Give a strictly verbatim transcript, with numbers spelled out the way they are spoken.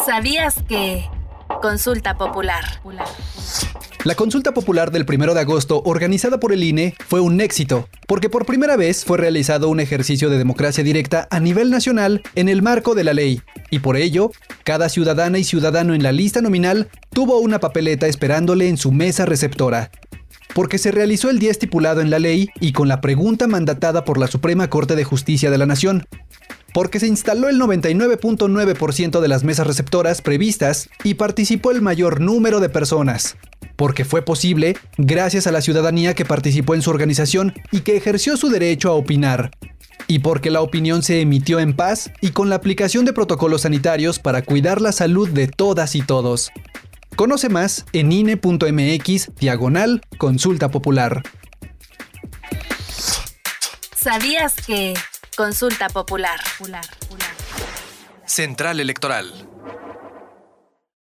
¿Sabías que? Consulta popular. La consulta popular del primero de agosto, organizada por el I N E, fue un éxito, porque por primera vez fue realizado un ejercicio de democracia directa a nivel nacional en el marco de la ley, y por ello, cada ciudadana y ciudadano en la lista nominal tuvo una papeleta esperándole en su mesa receptora. Porque se realizó el día estipulado en la ley y con la pregunta mandatada por la Suprema Corte de Justicia de la Nación. Porque se instaló el noventa y nueve punto nueve por ciento de las mesas receptoras previstas y participó el mayor número de personas. Porque fue posible gracias a la ciudadanía que participó en su organización y que ejerció su derecho a opinar. Y porque la opinión se emitió en paz y con la aplicación de protocolos sanitarios para cuidar la salud de todas y todos. Conoce más en ine.mx diagonal consulta popular. ¿Sabías que? Consulta popular. Central Electoral.